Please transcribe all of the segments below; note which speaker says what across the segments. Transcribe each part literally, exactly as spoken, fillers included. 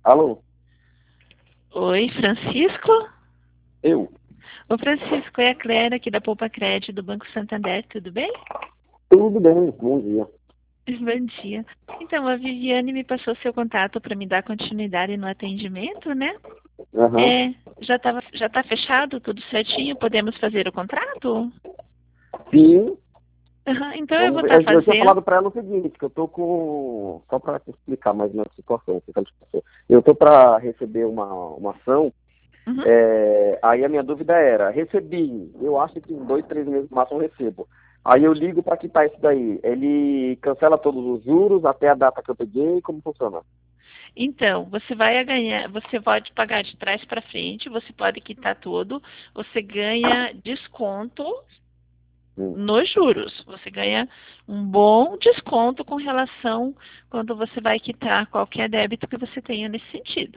Speaker 1: Alô?
Speaker 2: Oi, Francisco?
Speaker 1: Eu?
Speaker 2: Ô, Francisco, é a Cléria aqui da Poupa Crédito do Banco Santander, tudo bem?
Speaker 1: Tudo bem, bom dia.
Speaker 2: Bom dia. Então, a Viviane me passou seu contato para me dar continuidade no atendimento, né?
Speaker 1: Aham.
Speaker 2: É, já tava, já tá fechado, tudo certinho, podemos fazer o contrato?
Speaker 1: Sim,
Speaker 2: Aham, então eu
Speaker 1: vamos
Speaker 2: vou
Speaker 1: ver.
Speaker 2: estar
Speaker 1: Eu, eu tinha
Speaker 2: fazendo.
Speaker 1: falado para ela o seguinte, que eu tô com... Só para te explicar mais ou menos a situação. que eu te- Eu tô para receber uma, uma ação,
Speaker 2: Uhum.
Speaker 1: é, aí a minha dúvida era, recebi, eu acho que em dois, três meses no máximo eu recebo. Aí eu ligo para quitar isso daí. Ele cancela todos os juros até a data que eu peguei, como funciona?
Speaker 2: Então, você vai ganhar, você pode pagar de trás para frente, você pode quitar tudo, você ganha desconto
Speaker 1: Hum.
Speaker 2: nos juros. Você ganha um bom desconto com relação quando você vai quitar qualquer débito que você tenha nesse sentido.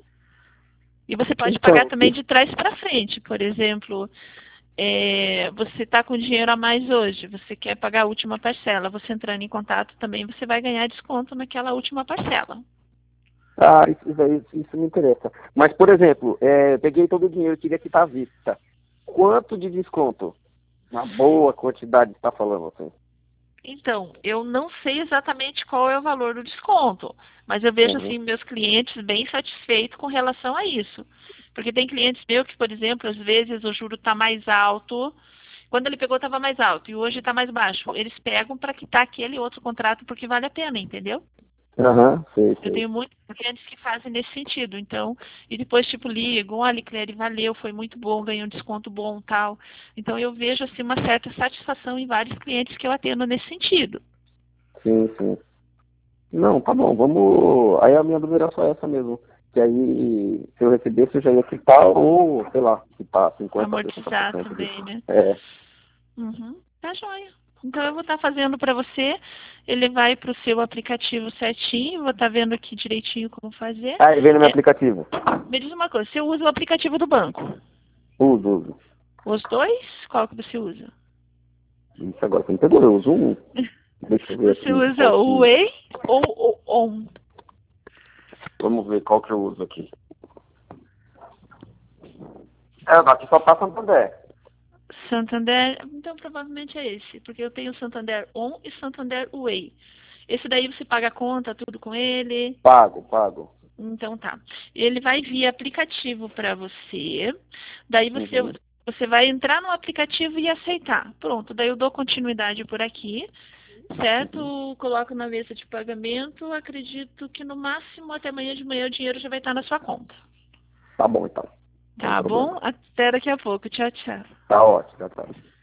Speaker 2: E você pode pagar
Speaker 1: Então,
Speaker 2: também de trás para frente. Por exemplo, é, você está com dinheiro a mais hoje, você quer pagar a última parcela. Você entrando em contato também, você vai ganhar desconto naquela última parcela.
Speaker 1: ah, isso, isso, aí- isso me interessa. Mas, por exemplo, é, peguei todo o dinheiro, queria quitar à vista. Quanto de desconto? Uma boa quantidade está falando assim.
Speaker 2: Então, eu não sei exatamente qual é o valor do desconto, mas eu vejo
Speaker 1: Uhum.
Speaker 2: assim meus clientes bem satisfeitos com relação a isso. Porque tem clientes meus que, por exemplo, às vezes o juro está mais alto, quando ele pegou estava mais alto e hoje está mais baixo. Eles pegam para quitar aquele outro contrato porque vale a pena, entendeu?
Speaker 1: Aham, sei,
Speaker 2: Eu
Speaker 1: sei.
Speaker 2: tenho muitos clientes que fazem nesse sentido. Então, e depois, tipo, ligam, olha, Cléry, valeu, foi muito bom, ganhei um desconto bom, tal. Então, eu vejo, assim, uma certa satisfação em vários clientes que eu atendo nesse sentido.
Speaker 1: Sim, sim. Não, tá bom, vamos. Aí a minha dúvida era só essa mesmo. Que aí, se eu recebesse, eu já ia quitar, ou, sei lá, quitar cinquenta, sessenta por
Speaker 2: Amortizar
Speaker 1: cento
Speaker 2: também,
Speaker 1: disso.
Speaker 2: né?
Speaker 1: É.
Speaker 2: Uhum, tá joia. Então, eu vou estar fazendo para você. Ele vai para o seu aplicativo certinho. Vou estar vendo aqui direitinho como fazer.
Speaker 1: Ah, ele vem no meu
Speaker 2: É,
Speaker 1: aplicativo.
Speaker 2: me diz uma coisa, você usa o aplicativo do banco?
Speaker 1: Uso, uso.
Speaker 2: Os dois? Qual que você usa?
Speaker 1: Isso agora você me pegou, eu uso um. Deixa eu ver
Speaker 2: Você
Speaker 1: aqui
Speaker 2: usa
Speaker 1: qual
Speaker 2: o
Speaker 1: que.
Speaker 2: Way ou o On?
Speaker 1: Vamos ver qual que eu uso aqui. É, daqui só tá Santander.
Speaker 2: Santander, então provavelmente é esse, porque eu tenho Santander On e Santander Way. Esse daí você paga a conta, tudo com ele.
Speaker 1: Pago, pago.
Speaker 2: Então tá. Ele vai via aplicativo para você. Daí você,
Speaker 1: Uhum.
Speaker 2: você vai entrar no aplicativo e aceitar. Pronto, daí eu dou continuidade por aqui,
Speaker 1: Uhum.
Speaker 2: certo? Coloco na mesa de pagamento. Acredito que no máximo até amanhã de manhã o dinheiro já vai estar na sua conta.
Speaker 1: Tá bom, então. Sem
Speaker 2: Tá
Speaker 1: problema.
Speaker 2: bom? Até daqui a pouco. Tchau, tchau.
Speaker 1: Tá ótimo, já tá.